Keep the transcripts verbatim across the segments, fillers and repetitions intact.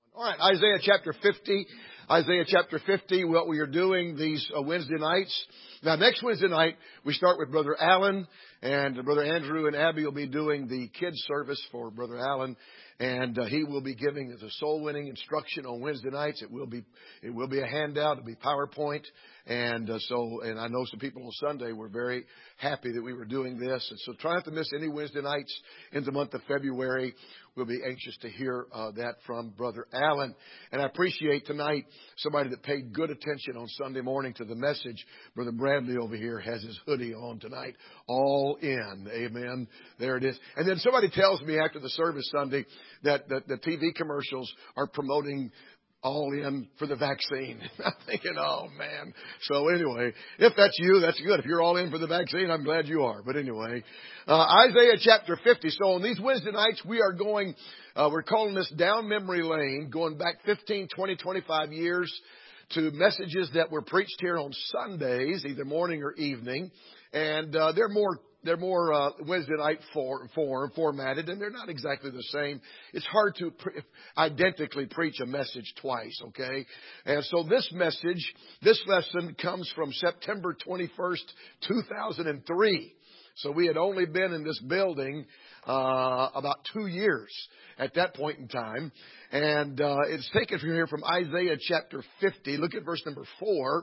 All right, Isaiah chapter fifty. Isaiah chapter fifty, what we are doing these uh, Wednesday nights. Now, next Wednesday night, we start with Brother Allen, and Brother Andrew and Abby will be doing the kids service for Brother Allen, and uh, he will be giving the soul-winning instruction on Wednesday nights. It will be it will be a handout. It'll be PowerPoint, and uh, so and I know some people on Sunday were very happy that we were doing this, and so try not to miss any Wednesday nights in the month of February. We'll be anxious to hear uh, that from Brother Allen. And I appreciate tonight somebody that paid good attention on Sunday morning to the message. Brother Bradley over here has his hoodie on tonight. All in. Amen. There it is. And then somebody tells me after the service Sunday that, that the T V commercials are promoting all in for the vaccine. I'm thinking, oh, man. So anyway, if that's you, that's good. If you're all in for the vaccine, I'm glad you are. But anyway, uh, Isaiah chapter fifty. So on these Wednesday nights, we are going, uh, we're calling this down memory lane, going back fifteen, twenty, twenty-five years to messages that were preached here on Sundays, either morning or evening. And uh, they're more They're more uh, Wednesday night for, form, formatted, and they're not exactly the same. It's hard to pre- identically preach a message twice, okay? And so this message, this lesson comes from September twenty-first, two thousand three. So we had only been in this building uh, about two years at that point in time. And uh, it's taken from here from Isaiah chapter fifty. Look at verse number four.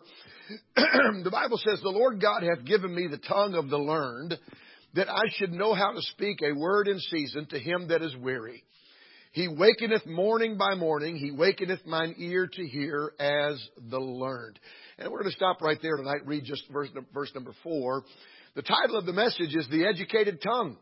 The Bible says, "The Lord God hath given me the tongue of the learned, that I should know how to speak a word in season to him that is weary. He wakeneth morning by morning. He wakeneth mine ear to hear as the learned." And we're going to stop right there tonight, read just verse, verse number four. The title of the message is The Educated Tongue.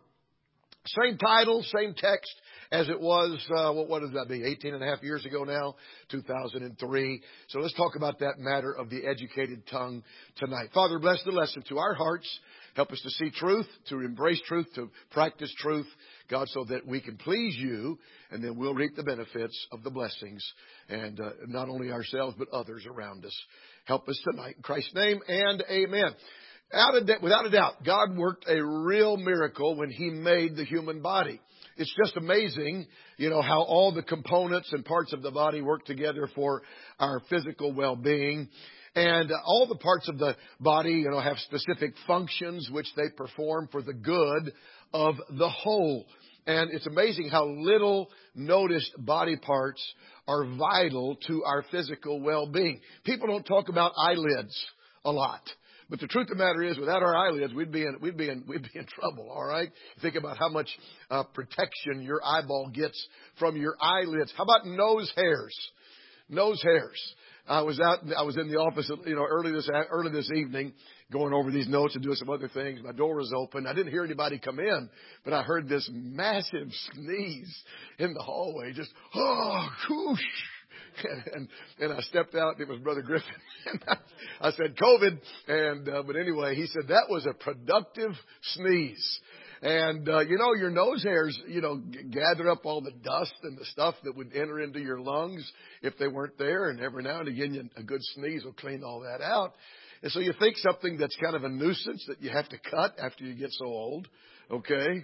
Same title, same text as it was, uh, what, what does that be, eighteen and a half years ago now, two thousand three. So let's talk about that matter of the educated tongue tonight. Father, bless the lesson to our hearts. Help us to see truth, to embrace truth, to practice truth, God, so that we can please you, and then we'll reap the benefits of the blessings, and uh, not only ourselves, but others around us. Help us tonight. In Christ's name, and amen. Out of, without a doubt, God worked a real miracle when He made the human body. It's just amazing, you know, how all the components and parts of the body work together for our physical well-being. And all the parts of the body, you know, have specific functions which they perform for the good of the whole. And it's amazing how little noticed body parts are vital to our physical well-being. People don't talk about eyelids a lot. But the truth of the matter is, without our eyelids, we'd be in, we'd be in, we'd be in trouble, all right? Think about how much uh, protection your eyeball gets from your eyelids. How about nose hairs? Nose hairs. I was out, I was in the office, you know, early this, early this evening, going over these notes and doing some other things. My door was open. I didn't hear anybody come in, but I heard this massive sneeze in the hallway. Just, oh, whoosh. And, and and I stepped out. It was Brother Griffin. And I, I said COVID. And uh, but anyway, he said that was a productive sneeze. And uh, you know, your nose hairs, you know, g- gather up all the dust and the stuff that would enter into your lungs if they weren't there. And every now and again, you, a good sneeze will clean all that out. And so you think something that's kind of a nuisance that you have to cut after you get so old. Okay.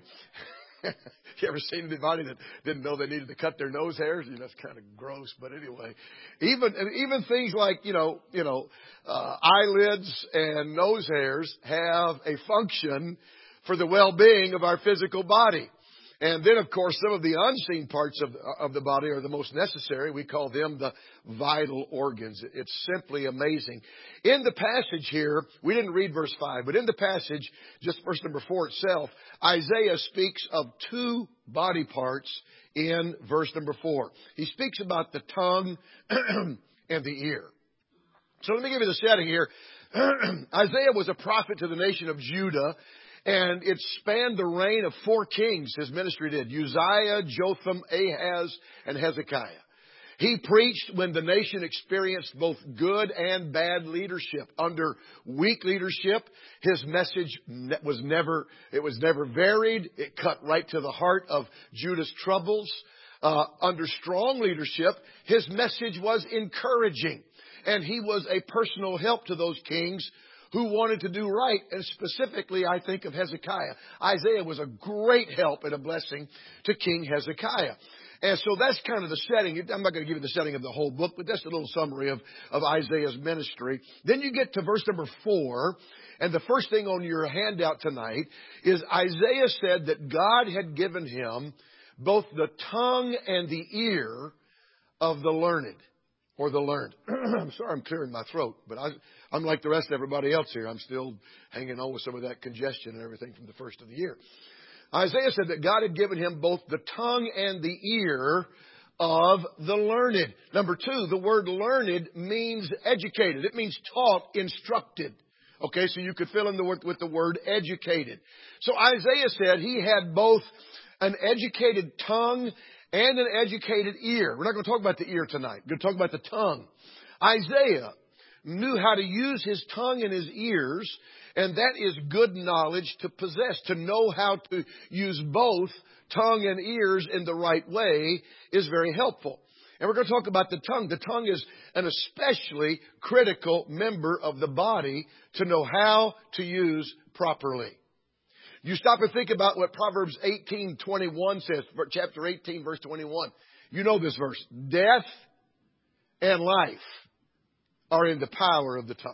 You ever seen anybody that didn't know they needed to cut their nose hairs? You know, that's kind of gross. But anyway, even and even things like, you know, you know, uh, eyelids and nose hairs have a function for the well-being of our physical body. And then, of course, some of the unseen parts of, of the body are the most necessary. We call them the vital organs. It's simply amazing. In the passage here, we didn't read verse five, but in the passage, just verse number four itself, Isaiah speaks of two body parts in verse number four. He speaks about the tongue and the ear. So let me give you the setting here. Isaiah was a prophet to the nation of Judah. And it spanned the reign of four kings, his ministry did. Uzziah, Jotham, Ahaz, and Hezekiah. He preached when the nation experienced both good and bad leadership. Under weak leadership, his message was never, it was never varied. It cut right to the heart of Judah's troubles. Uh, under strong leadership, his message was encouraging. And he was a personal help to those kings who wanted to do right. And specifically, I think of Hezekiah. Isaiah was a great help and a blessing to King Hezekiah. And so that's kind of the setting. I'm not going to give you the setting of the whole book, but that's a little summary of, of Isaiah's ministry. Then you get to verse number four. And the first thing on your handout tonight is Isaiah said that God had given him both the tongue and the ear of the learned, or the learned. I'm sorry I'm clearing my throat, but I, I'm like the rest of everybody else here. I'm still hanging on with some of that congestion and everything from the first of the year. Isaiah said that God had given him both the tongue and the ear of the learned. Number two, the word learned means educated. It means taught, instructed. Okay, so you could fill in the word with the word educated. So Isaiah said he had both an educated tongue and an educated ear. We're not going to talk about the ear tonight. We're going to talk about the tongue. Isaiah knew how to use his tongue and his ears, and that is good knowledge to possess. To know how to use both tongue and ears in the right way is very helpful. And we're going to talk about the tongue. The tongue is an especially critical member of the body to know how to use properly. You stop and think about what Proverbs eighteen twenty-one says, chapter eighteen, verse twenty-one. You know this verse. Death and life are in the power of the tongue.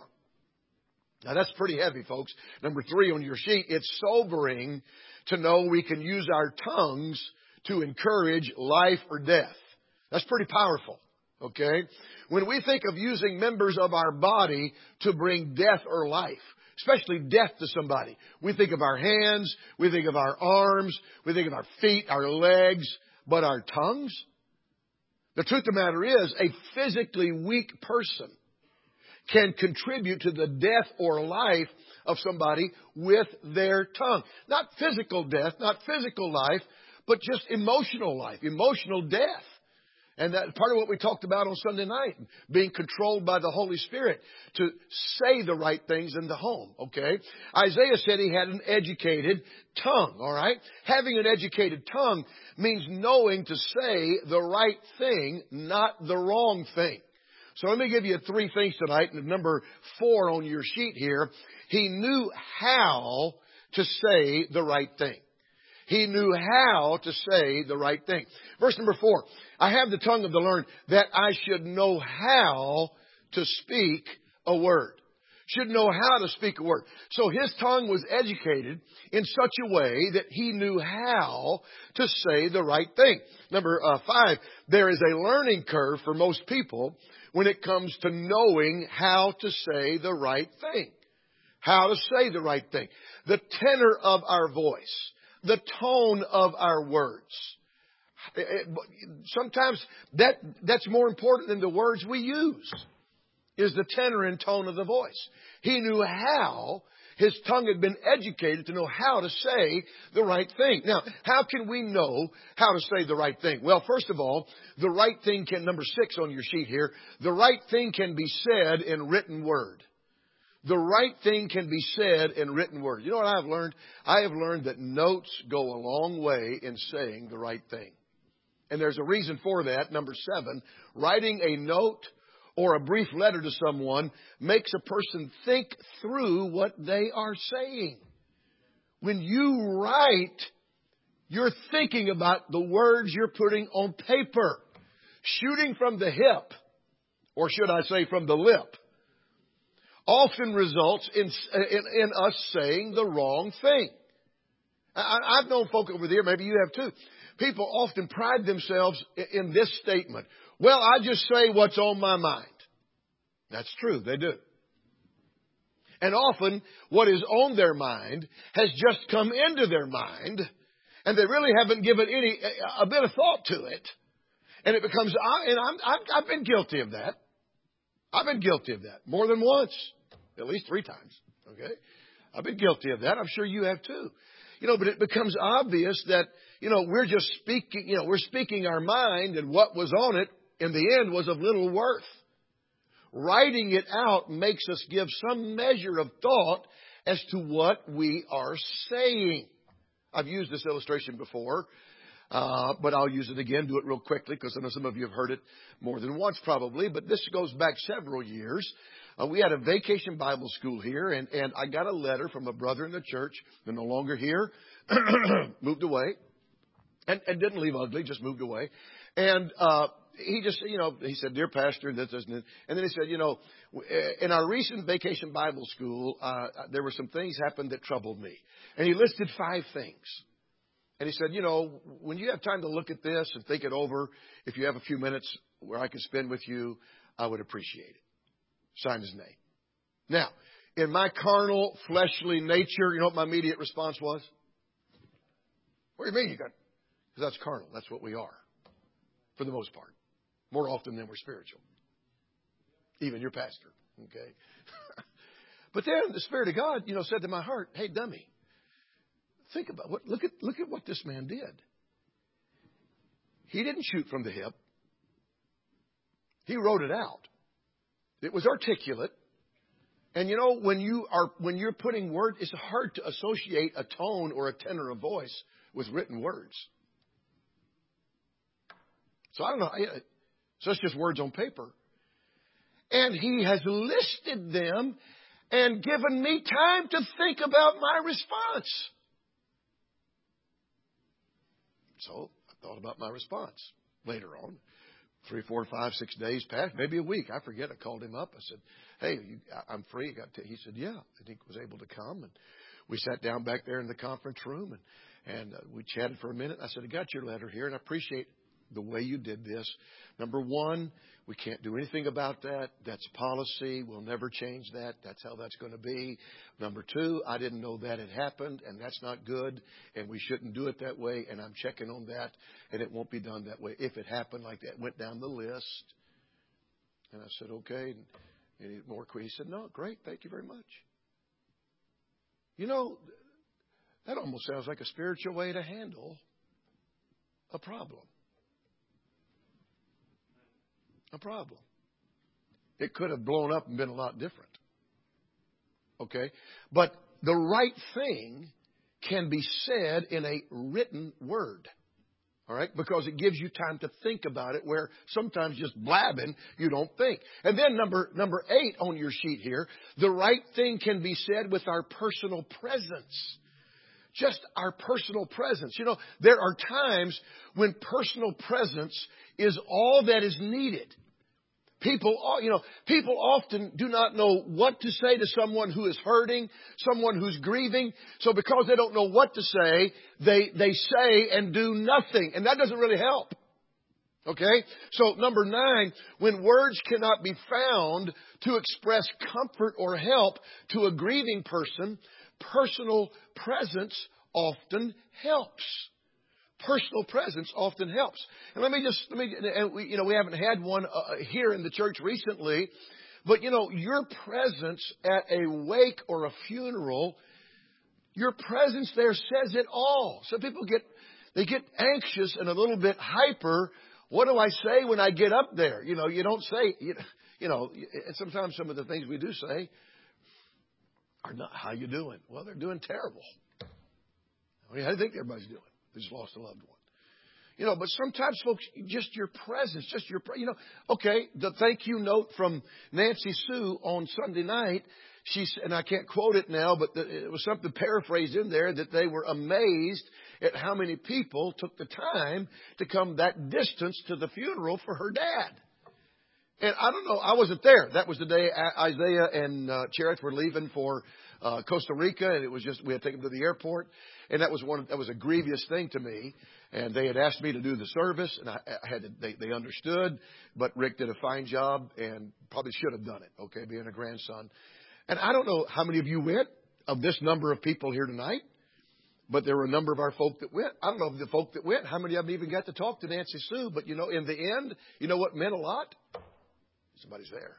Now that's pretty heavy, folks. Number three on your sheet, it's sobering to know we can use our tongues to encourage life or death. That's pretty powerful, okay? When we think of using members of our body to bring death or life, especially death to somebody, we think of our hands, we think of our arms, we think of our feet, our legs, but our tongues? The truth of the matter is, a physically weak person can contribute to the death or life of somebody with their tongue. Not physical death, not physical life, but just emotional life, emotional death. And that part of what we talked about on Sunday night, being controlled by the Holy Spirit to say the right things in the home, okay? Isaiah said he had an educated tongue, all right? Having an educated tongue means knowing to say the right thing, not the wrong thing. So let me give you three things tonight. And number four on your sheet here, he knew how to say the right thing. He knew how to say the right thing. Verse number four, I have the tongue of the learned that I should know how to speak a word. Should know how to speak a word. So his tongue was educated in such a way that he knew how to say the right thing. Number uh, five, there is a learning curve for most people when it comes to knowing how to say the right thing. How to say the right thing. The tenor of our voice. The tone of our words. Sometimes that, that's more important than the words we use, is the tenor and tone of the voice. He knew how, his tongue had been educated to know how to say the right thing. Now, how can we know how to say the right thing? Well, first of all, the right thing can, number six on your sheet here, the right thing can be said in written word. The right thing can be said in written word. You know what I've learned? I have learned that notes go a long way in saying the right thing. And there's a reason for that. Number seven, writing a note or a brief letter to someone makes a person think through what they are saying. When you write, you're thinking about the words you're putting on paper. Shooting from the hip, or should I say from the lip, often results in, in, in us saying the wrong thing. I, I've known folk over there, maybe you have too. People often pride themselves in, in this statement. Well, I just say what's on my mind. That's true, they do. And often what is on their mind has just come into their mind, and they really haven't given any a bit of thought to it. And it becomes, and I'm, I've, I've been guilty of that. I've been guilty of that more than once. At least three times, okay? I've been guilty of that. I'm sure you have too. You know, but it becomes obvious that, you know, we're just speaking, you know, we're speaking our mind, and what was on it in the end was of little worth. Writing it out makes us give some measure of thought as to what we are saying. I've used this illustration before, uh, but I'll use it again, do it real quickly, because I know some of you have heard it more than once probably, but this goes back several years. Uh, we had a vacation Bible school here, and, and I got a letter from a brother in the church. They're no longer here, moved away, and, and didn't leave ugly, just moved away. And uh, he just, you know, he said, "Dear Pastor," this, this, and this. And then he said, "You know, in our recent Vacation Bible School, uh, there were some things happened that troubled me." And he listed five things. And he said, "You know, when you have time to look at this and think it over, if you have a few minutes where I can spend with you, I would appreciate it." Signed his name. Now, in my carnal, fleshly nature, you know what my immediate response was? "What do you mean you got?" Because that's carnal. That's what we are, for the most part. More often than we're spiritual. Even your pastor. Okay. But then the Spirit of God, you know, said to my heart, "Hey, dummy, think about what. Look at look at what this man did. He didn't shoot from the hip. He wrote it out. It was articulate. And you know, when you are when you're putting words, it's hard to associate a tone or a tenor of voice with written words. So I don't know. So it's just words on paper. And he has listed them and given me time to think about my response. So I thought about my response later on. Three, four, five, six days passed, maybe a week. I forget. I called him up. I said, "Hey, you, I'm free." Got to, he said, "Yeah." And he was able to come. And we sat down back there in the conference room and, and uh, we chatted for a minute. I said, "I got your letter here and I appreciate the way you did this. Number one, we can't do anything about that. That's policy. We'll never change that. That's how that's going to be. Number two, I didn't know that had happened, and that's not good, and we shouldn't do it that way, and I'm checking on that, and it won't be done that way if it happened like that." Went down the list. And I said, "Okay. Any more?" He said, "No, great. Thank you very much." You know, that almost sounds like a spiritual way to handle a problem. A problem. It could have blown up and been a lot different. Okay? But the right thing can be said in a written word. All right? Because it gives you time to think about it, where sometimes just blabbing, you don't think. And then number, number eight on your sheet here, the right thing can be said with our personal presence. Just our personal presence. You know, there are times when personal presence is all that is needed. People, you know, people often do not know what to say to someone who is hurting, someone who's grieving. So because they don't know what to say, they, they say and do nothing. And that doesn't really help. Okay? So number nine, when words cannot be found to express comfort or help to a grieving person, personal presence often helps. Personal presence often helps. And let me just, let me, and we, you know, we haven't had one uh, here in the church recently, but you know, your presence at a wake or a funeral, your presence there says it all. Some people get, they get anxious and a little bit hyper. What do I say when I get up there? You know, you don't say, you, you know, and sometimes some of the things we do say are not, "How you doing?" Well, they're doing terrible. I mean, how do you think everybody's doing? They just lost a loved one. You know, but sometimes, folks, just your presence, just your, you know, okay, the thank you note from Nancy Sue on Sunday night, she, and I can't quote it now, but the, it was something paraphrased in there that they were amazed at how many people took the time to come that distance to the funeral for her dad. And I don't know, I wasn't there. That was the day Isaiah and uh, Cherith were leaving for uh, Costa Rica, and it was just, we had taken them to the airport. And that was one, that was a grievous thing to me. And they had asked me to do the service, and I, I had to, they, they understood, but Rick did a fine job and probably should have done it, okay, being a grandson. And I don't know how many of you went, of this number of people here tonight, but there were a number of our folk that went. I don't know if the folk that went, how many of them even got to talk to Nancy Sue, but you know, in the end, you know what meant a lot? Somebody's there.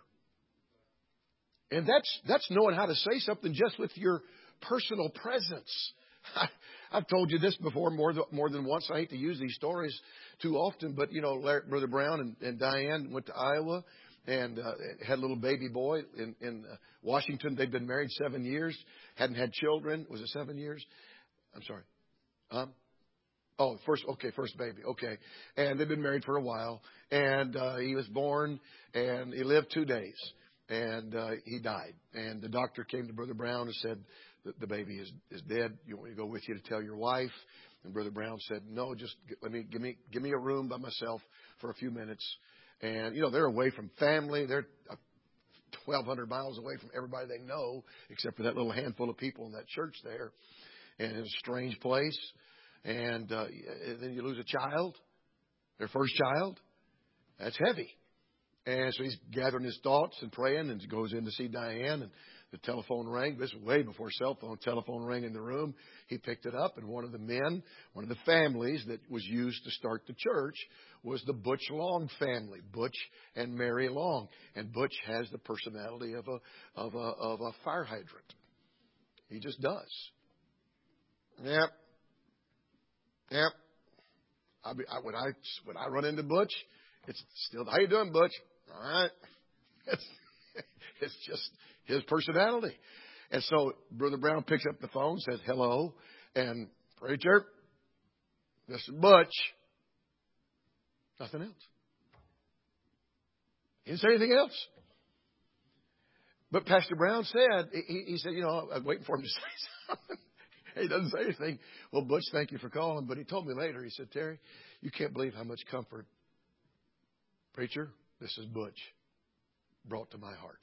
And that's, that's knowing how to say something just with your personal presence. I, I've told you this before more than, more than once. I hate to use these stories too often, but, you know, Larry, Brother Brown and, and Diane went to Iowa and uh, had a little baby boy in, in uh, Washington. They'd been married seven years, hadn't had children. Was it seven years? I'm sorry. Um, oh, first, okay, first baby. Okay. And they've been married for a while. And uh, he was born and he lived two days. And uh, he died. And the doctor came to Brother Brown and said, the baby is, is dead. You want me to go with you to tell your wife? And Brother Brown said, "No, just let me give me give me a room by myself for a few minutes. And, you know, they're away from family. They're twelve hundred miles away from everybody they know, except for that little handful of people in that church there. And it's a strange place. And uh, then you lose a child, their first child. That's heavy. And so he's gathering his thoughts and praying, and goes in to see Diane, and the telephone rang. This was way before cell phone. Telephone rang in the room. He picked it up, and one of the men, one of the families that was used to start the church was the Butch Long family, Butch and Mary Long. And Butch has the personality of a of a of a fire hydrant. He just does. Yep. Yep. I, I when I when I run into Butch, it's still, how you doing, Butch? All right. It's, it's just his personality. And so Brother Brown picks up the phone, says hello, and preacher, this is Butch. Nothing else. He didn't say anything else. But Pastor Brown said, he, he said, you know, I'm waiting for him to say something. He doesn't say anything. Well, Butch, thank you for calling. But he told me later, he said, Terry, you can't believe how much comfort, preacher, this is Butch, brought to my heart.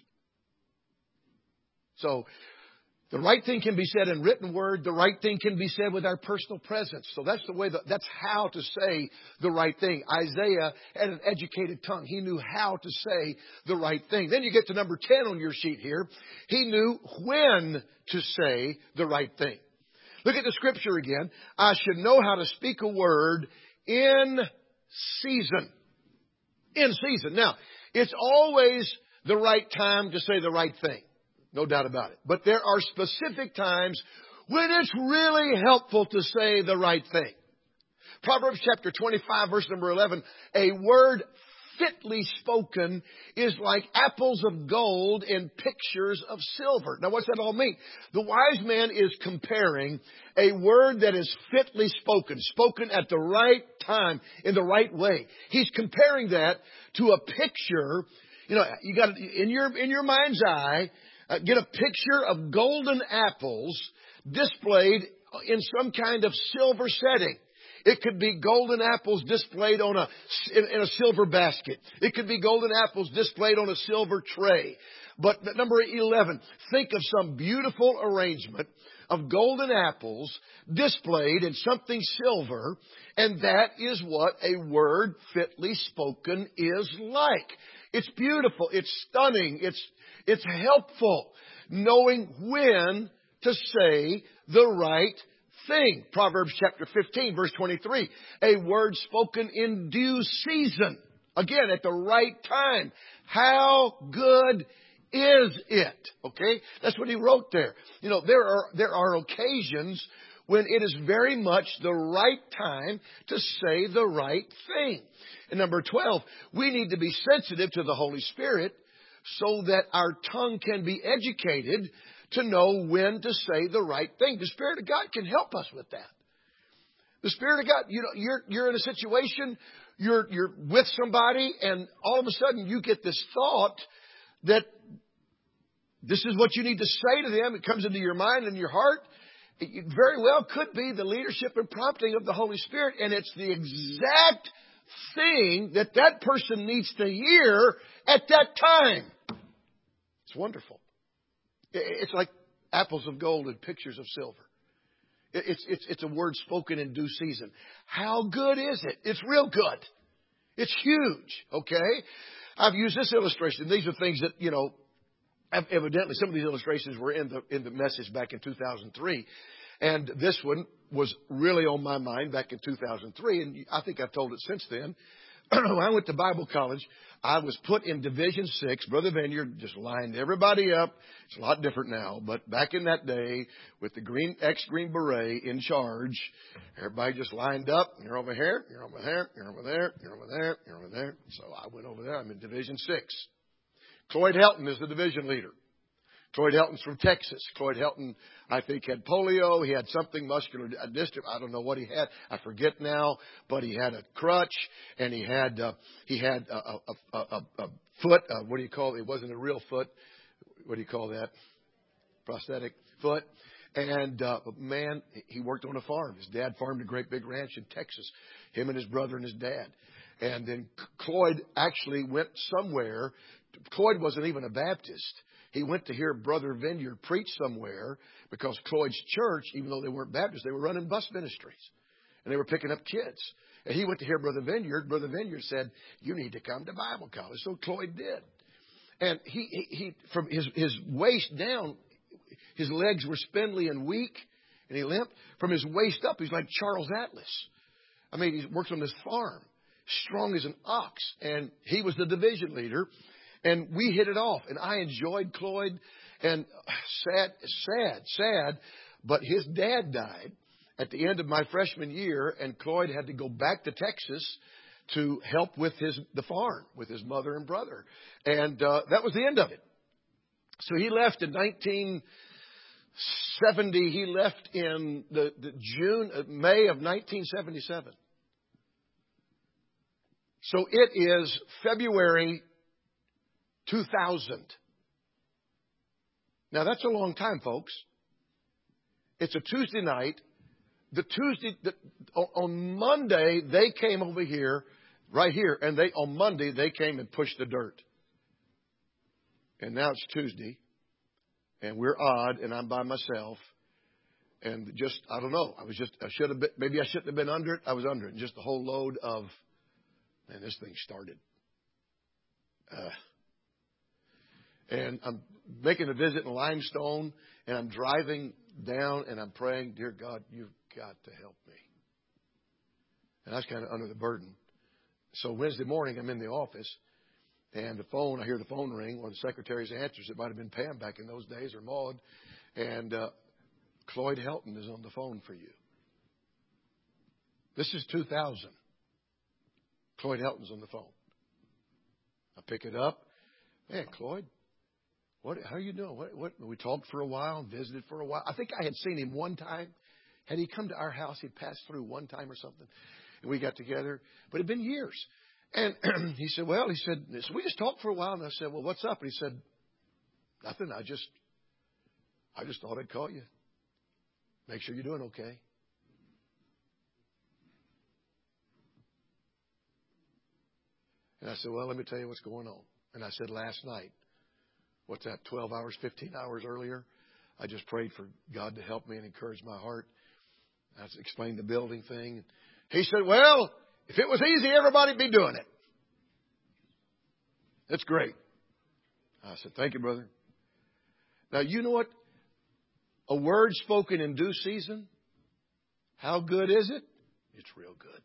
So the right thing can be said in written word. The right thing can be said with our personal presence. So that's the way, that, that's how to say the right thing. Isaiah had an educated tongue. He knew how to say the right thing. Then you get to number ten on your sheet here. He knew when to say the right thing. Look at the scripture again. I should know how to speak a word in season. In season. Now, it's always the right time to say the right thing. No doubt about it. But there are specific times when it's really helpful to say the right thing. Proverbs chapter twenty-five, verse number eleven. A word fitly spoken is like apples of gold in pictures of silver. Now, what's that all mean? The wise man is comparing a word that is fitly spoken, spoken at the right time, in the right way. He's comparing that to a picture. You know, you got in your in your mind's eye, uh, get a picture of golden apples displayed in some kind of silver setting. It could be golden apples displayed on a, in, in a silver basket. It could be golden apples displayed on a silver tray. But number eleven, think of some beautiful arrangement of golden apples displayed in something silver. And that is what a word fitly spoken is like. It's beautiful. It's stunning. It's, it's helpful. Knowing when to say the right thing. Proverbs chapter fifteen, verse twenty-three. A word spoken in due season. Again, at the right time. How good is it? Okay? That's what he wrote there. You know, there are, there are occasions when it is very much the right time to say the right thing. And number twelve, we need to be sensitive to the Holy Spirit so that our tongue can be educated to know when to say the right thing. The Spirit of God can help us with that. The Spirit of God, you know, you're, you're in a situation, you're, you're with somebody, and all of a sudden you get this thought that this is what you need to say to them. It comes into your mind and your heart. It very well could be the leadership and prompting of the Holy Spirit, and it's the exact thing that that person needs to hear at that time. It's wonderful. It's like apples of gold and pictures of silver. It's, it's, it's a word spoken in due season. How good is it? It's real good. It's huge. Okay? I've used this illustration. These are things that, you know, evidently some of these illustrations were in the, in the message back in two thousand three. And this one was really on my mind back in two thousand three. And I think I've told it since then. When I went to Bible college, I was put in Division Six. Brother Vineyard just lined everybody up. It's a lot different now, but back in that day, with the green ex-green beret in charge, everybody just lined up. You're over here, you're over there, you're over there, you're over there, you're over there. So I went over there. I'm in Division Six. Cloyd Helton is the division leader. Cloyd Helton's from Texas. Cloyd Helton, I think, had polio. He had something muscular dystrophy. I don't know what he had. I forget now. But he had a crutch, and he had uh, he had a, a, a, a, a foot. Uh, what do you call it? It wasn't a real foot. What do you call that? Prosthetic foot. And uh, man, he worked on a farm. His dad farmed a great big ranch in Texas. Him and his brother and his dad. And then Cloyd actually went somewhere. Cloyd wasn't even a Baptist. He went to hear Brother Vineyard preach somewhere because Cloyd's church, even though they weren't Baptists, they were running bus ministries. And they were picking up kids. And he went to hear Brother Vineyard. Brother Vineyard said, you need to come to Bible college. So Cloyd did. And he, he, he from his, his waist down, his legs were spindly and weak, and he limped. From his waist up, he's like Charles Atlas. I mean, he works on this farm, strong as an ox. And he was the division leader. And we hit it off. And I enjoyed Cloyd. And sad, sad, sad. But his dad died at the end of my freshman year. And Cloyd had to go back to Texas to help with his the farm, with his mother and brother. And uh, that was the end of it. So he left in nineteen seventy. He left in the, the June, uh, May of nineteen seventy-seven. So it is February two thousand. Now that's a long time, folks. It's a Tuesday night. The Tuesday, the, on Monday, they came over here, right here, and they on Monday, they came and pushed the dirt. And now it's Tuesday, and we're odd, and I'm by myself, and just, I don't know, I was just, I should have been, maybe I shouldn't have been under it. I was under it, and just a whole load of, man, this thing started. Uh, and I'm making a visit in Limestone, and I'm driving down, and I'm praying, dear God, you've got to help me. And I was kind of under the burden. So Wednesday morning, I'm in the office, and the phone, I hear the phone ring. One of the secretaries answers. It might have been Pam back in those days, or Maud. And uh, Cloyd Helton is on the phone for you. This is two thousand. Cloyd Helton's on the phone. I pick it up. Man, Cloyd, what? How are you doing? What, what? We talked for a while, visited for a while. I think I had seen him one time. Had he come to our house, he'd passed through one time or something. And we got together. But it had been years. And he said, well, he said, so we just talked for a while. And I said, well, what's up? And he said, nothing. I just, I just thought I'd call you. Make sure you're doing okay. And I said, well, let me tell you what's going on. And I said, last night, what's that, twelve hours, fifteen hours earlier, I just prayed for God to help me and encourage my heart. I explained the building thing. He said, well, if it was easy, everybody'd be doing it. That's great. I said, thank you, brother. Now, you know what? A word spoken in due season, how good is it? It's real good.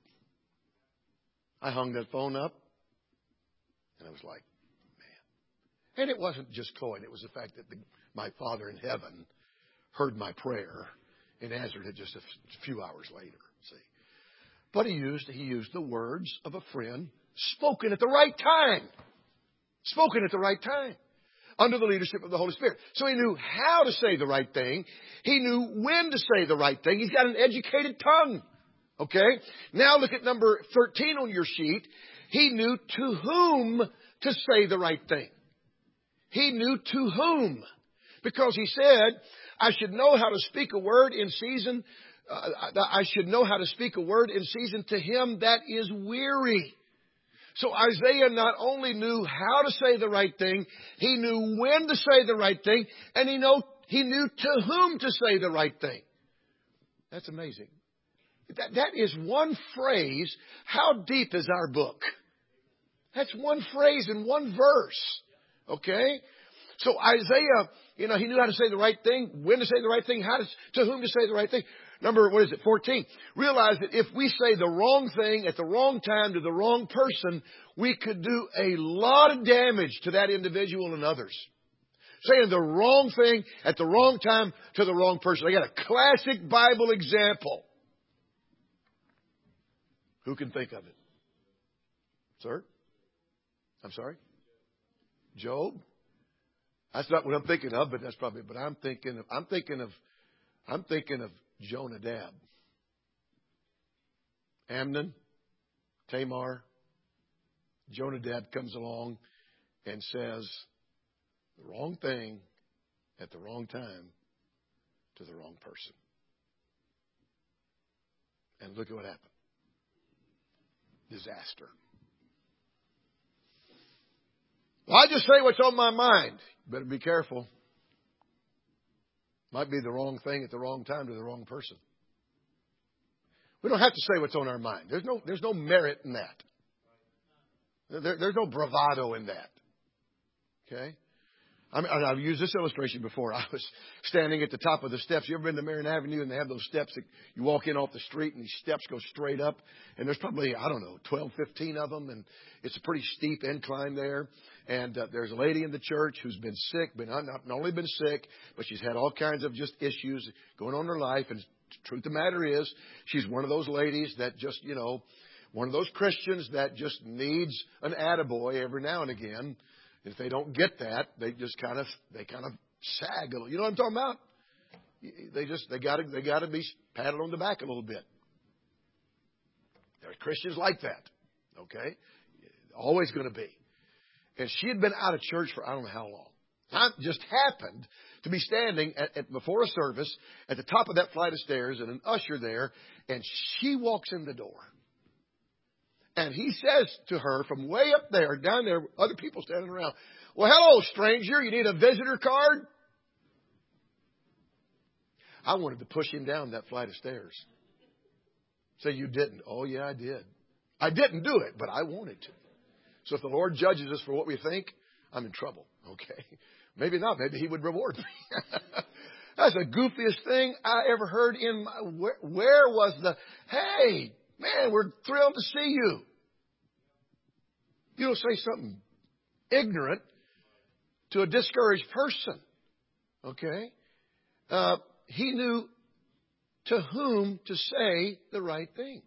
I hung that phone up, and I was like, man. And it wasn't just Cloyd. It was the fact that the, my Father in heaven heard my prayer and answered it just a few hours later. See, but he used he used the words of a friend, spoken at the right time, spoken at the right time, under the leadership of the Holy Spirit. So he knew how to say the right thing. He knew when to say the right thing. He's got an educated tongue. Okay. Now look at number thirteen on your sheet. He knew to whom to say the right thing. He knew to whom. Because he said, I should know how to speak a word in season. Uh, I should know how to speak a word in season to him that is weary. So Isaiah not only knew how to say the right thing, he knew when to say the right thing, and he know he knew to whom to say the right thing. That's amazing. That, that is one phrase. How deep is our book? That's one phrase in one verse. Okay? So Isaiah, you know, he knew how to say the right thing, when to say the right thing, how to, to whom to say the right thing. Number, what is it, fourteen. Realize that if we say the wrong thing at the wrong time to the wrong person, we could do a lot of damage to that individual and others. Saying the wrong thing at the wrong time to the wrong person. I got a classic Bible example. Who can think of it? Sir? I'm sorry? Job? That's not what I'm thinking of, but that's probably, but I'm thinking of, I'm thinking of, I'm thinking of Jonadab. Amnon, Tamar, Jonadab comes along and says the wrong thing at the wrong time to the wrong person. And look at what happened. Disaster. Well, I just say what's on my mind. Better be careful. Might be the wrong thing at the wrong time to the wrong person. We don't have to say what's on our mind. There's no, there's no merit in that. There, there's no bravado in that. Okay? I mean, I've used this illustration before. I was standing at the top of the steps. You ever been to Marion Avenue and they have those steps that you walk in off the street and these steps go straight up? And there's probably, I don't know, twelve, fifteen of them. And it's a pretty steep incline there. And uh, there's a lady in the church who's been sick, been not, not only been sick, but she's had all kinds of just issues going on in her life. And the truth of the matter is, she's one of those ladies that just, you know, one of those Christians that just needs an attaboy every now and again. If they don't get that, they just kind of they kind of sag a little. You know what I'm talking about? They just they got to they got to be patted on the back a little bit. There are Christians like that. Okay, always going to be. And she had been out of church for I don't know how long. I just happened to be standing at, at before a service at the top of that flight of stairs, and an usher there, and she walks in the door. And he says to her from way up there, down there, other people standing around, well, hello, stranger, you need a visitor card? I wanted to push him down that flight of stairs. Say, you didn't. Oh, yeah, I did. I didn't do it, but I wanted to. So if the Lord judges us for what we think, I'm in trouble. Okay. Maybe not. Maybe he would reward me. That's the goofiest thing I ever heard in my, where, where was the, hey, man, we're thrilled to see you. You don't say something ignorant to a discouraged person. Okay? Uh, he knew to whom to say the right thing.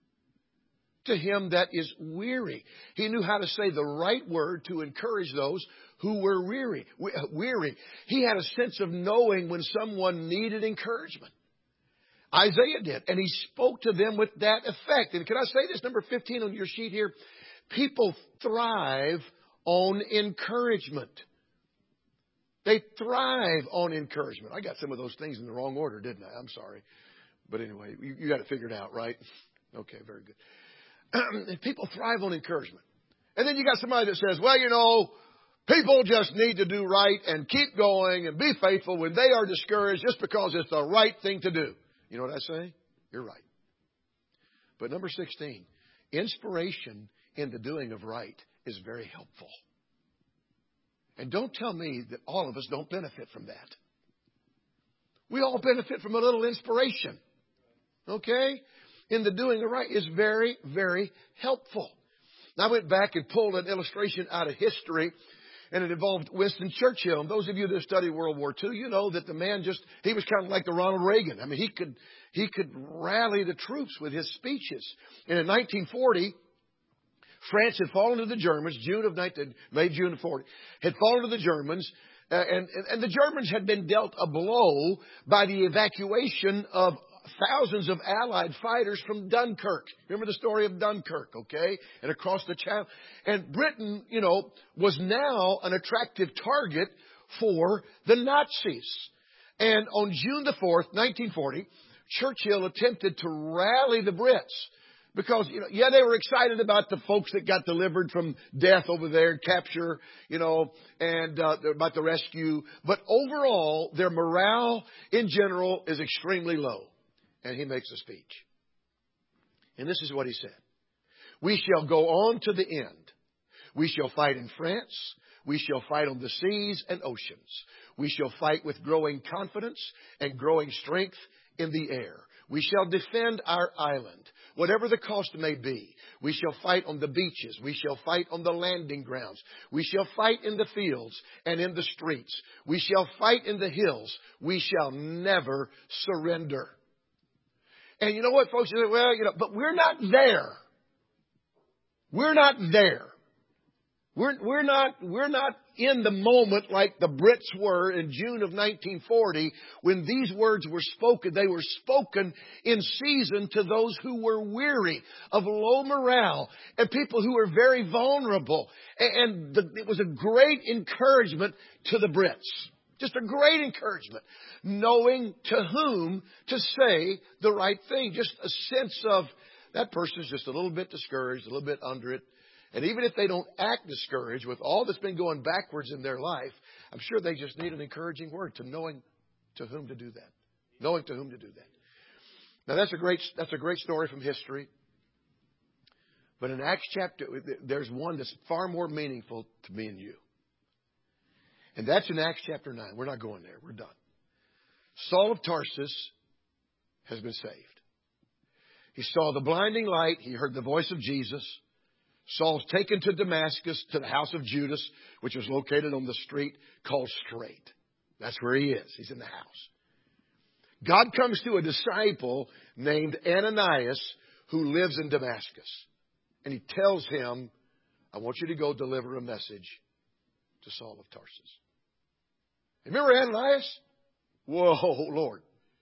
To him that is weary. He knew how to say the right word to encourage those who were weary. Weary. He had a sense of knowing when someone needed encouragement. Isaiah did. And he spoke to them with that effect. And can I say this, number fifteen on your sheet here? People thrive on encouragement. They thrive on encouragement. I got some of those things in the wrong order, didn't I? I'm sorry. But anyway, you, you got it figured out, right? Okay, very good. People thrive on encouragement. And then you got somebody that says, well, you know, people just need to do right and keep going and be faithful when they are discouraged just because it's the right thing to do. You know what I say? You're right. But number sixteen, inspiration in the doing of right is very helpful. And don't tell me that all of us don't benefit from that. We all benefit from a little inspiration. Okay? In the doing of right is very, very helpful. Now, I went back and pulled an illustration out of history, and it involved Winston Churchill. And those of you that studied World War Two, you know that the man just, he was kind of like the Ronald Reagan. I mean, he could, he could rally the troops with his speeches. And in nineteen forty, France had fallen to the Germans, June of nineteen, May, June of forty, had fallen to the Germans, uh, and, and, and the Germans had been dealt a blow by the evacuation of thousands of Allied fighters from Dunkirk. Remember the story of Dunkirk, okay? And across the channel. And Britain, you know, was now an attractive target for the Nazis. And on June the fourth, nineteen forty, Churchill attempted to rally the Brits. Because, you know, yeah, they were excited about the folks that got delivered from death over there, capture, you know, and uh, about the rescue. But overall, their morale in general is extremely low. And he makes a speech. And this is what he said. We shall go on to the end. We shall fight in France. We shall fight on the seas and oceans. We shall fight with growing confidence and growing strength in the air. We shall defend our island, whatever the cost may be. We shall fight on the beaches. We shall fight on the landing grounds. We shall fight in the fields and in the streets. We shall fight in the hills. We shall never surrender. And you know what, folks? You say, well, you know, but we're not there. We're not there. We're, we're not, we're not in the moment like the Brits were in June of nineteen forty when these words were spoken. They were spoken in season to those who were weary, of low morale, and people who were very vulnerable. And the, it was a great encouragement to the Brits. Just a great encouragement. Knowing to whom to say the right thing. Just a sense of that person's just a little bit discouraged, a little bit under it. And even if they don't act discouraged with all that's been going backwards in their life, I'm sure they just need an encouraging word to knowing to whom to do that. Knowing to whom to do that. Now that's a great, that's a great story from history. But in Acts chapter, there's one that's far more meaningful to me and you. And that's in Acts chapter nine. We're not going there. We're done. Saul of Tarsus has been saved. He saw the blinding light. He heard the voice of Jesus. Saul's taken to Damascus, to the house of Judas, which is located on the street called Straight. That's where he is. He's in the house. God comes to a disciple named Ananias who lives in Damascus. And he tells him, I want you to go deliver a message to Saul of Tarsus. Remember Ananias? Whoa, Lord.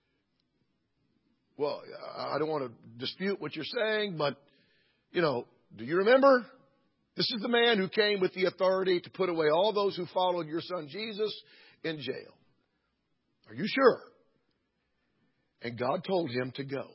Well, I don't want to dispute what you're saying, but, you know, do you remember? This is the man who came with the authority to put away all those who followed your son Jesus in jail. Are you sure? And God told him to go.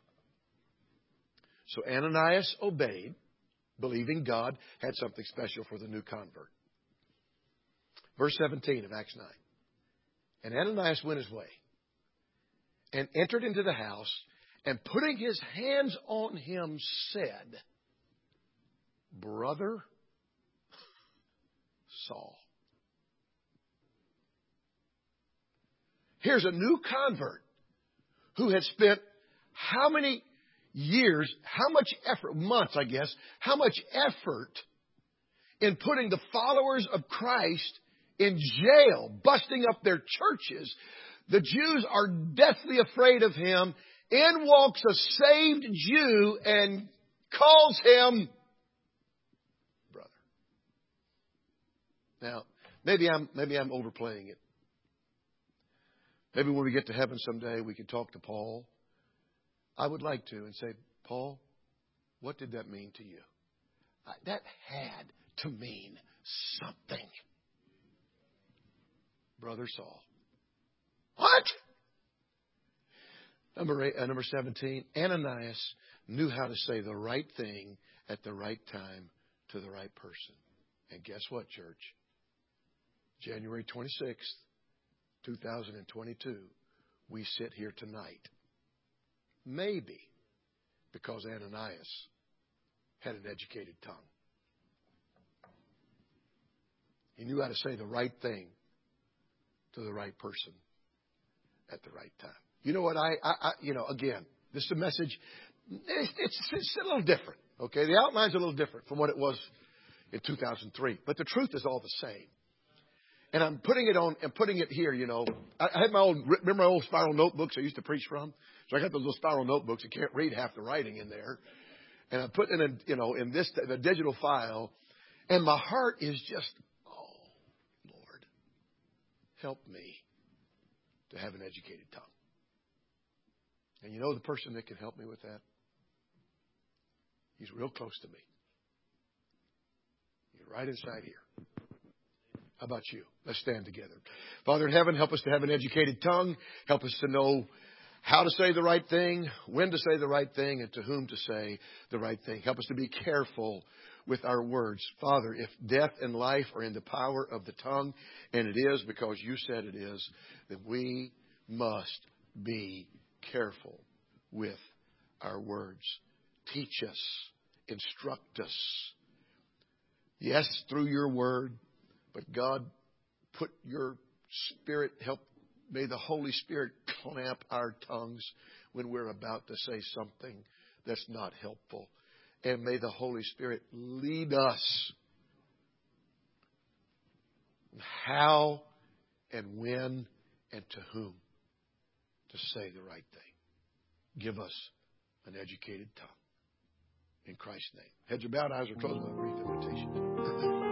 So Ananias obeyed, believing God had something special for the new convert. Verse seventeen of Acts nine. And Ananias went his way and entered into the house, and putting his hands on him said, Brother Saul. Here's a new convert who had spent how many years, how much effort, months I guess, how much effort in putting the followers of Christ in jail, busting up their churches. The Jews are deathly afraid of him. In walks a saved Jew and calls him brother. Now, maybe I'm maybe I'm overplaying it. Maybe when we get to heaven someday, we can talk to Paul. I would like to and say, Paul, what did that mean to you? That had to mean something. Brother Saul. What? Number eight, uh, number seventeen, Ananias knew how to say the right thing at the right time to the right person. And guess what, church? January twenty-sixth, two thousand twenty-two, we sit here tonight. Maybe because Ananias had an educated tongue. He knew how to say the right thing to the right person at the right time. You know what? I, I, I you know, again, this is a message. It's, it's, it's a little different. Okay, the outline's a little different from what it was in two thousand three, but the truth is all the same. And I'm putting it on and putting it here. You know, I, I had my old remember my old spiral notebooks I used to preach from. So I got those little spiral notebooks. You can't read half the writing in there, and I put it in, you know, in this the digital file, and my heart is just, oh Lord, help me to have an educated tongue. And you know the person that can help me with that? He's real close to me. He's right inside here. How about you? Let's stand together. Father in heaven, help us to have an educated tongue. Help us to know how to say the right thing, when to say the right thing, and to whom to say the right thing. Help us to be careful with our words. Father, if death and life are in the power of the tongue, and it is because you said it is, then we must be careful with our words. Teach us. Instruct us. Yes, through your word. But God, put your Spirit, help, may the Holy Spirit clamp our tongues when we're about to say something that's not helpful. And may the Holy Spirit lead us how and when and to whom to say the right thing. Give us an educated tongue. In Christ's name. Heads are bowed, eyes are closed. With a brief invitation.